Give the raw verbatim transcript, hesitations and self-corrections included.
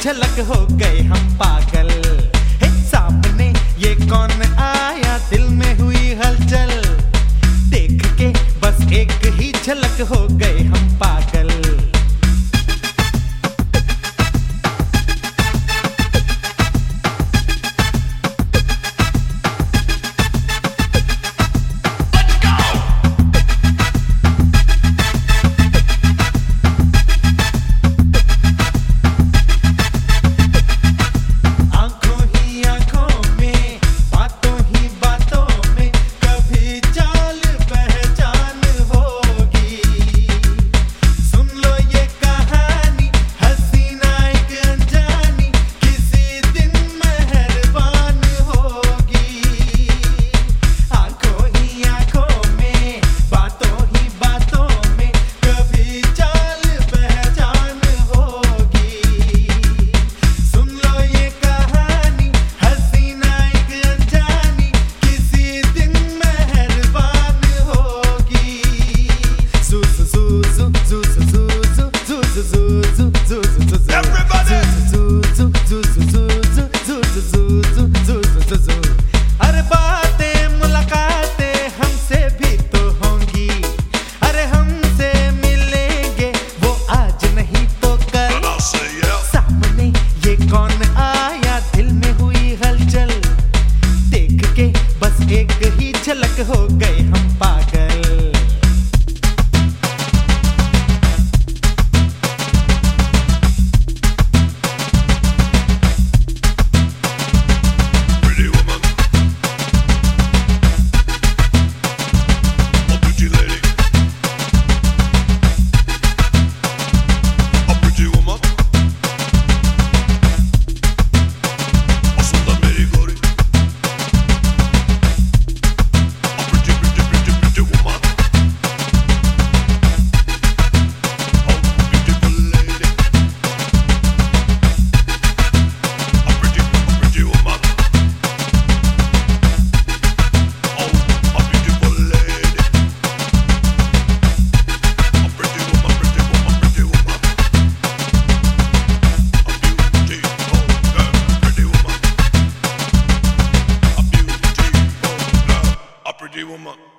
झलक हो गए हम पागल। हे सामने ये कौन आया, दिल में हुई हलचल, देख के बस एक ही झलक हो गए हम पागल। अरे बातें मुलाकातें हमसे भी तो होंगी, अरे हमसे मिलेंगे वो आज नहीं तो कल। सामने ये कौन आया, दिल में हुई हलचल, देख के बस एक ही झलक हो गए हम पागल। Pretty woman.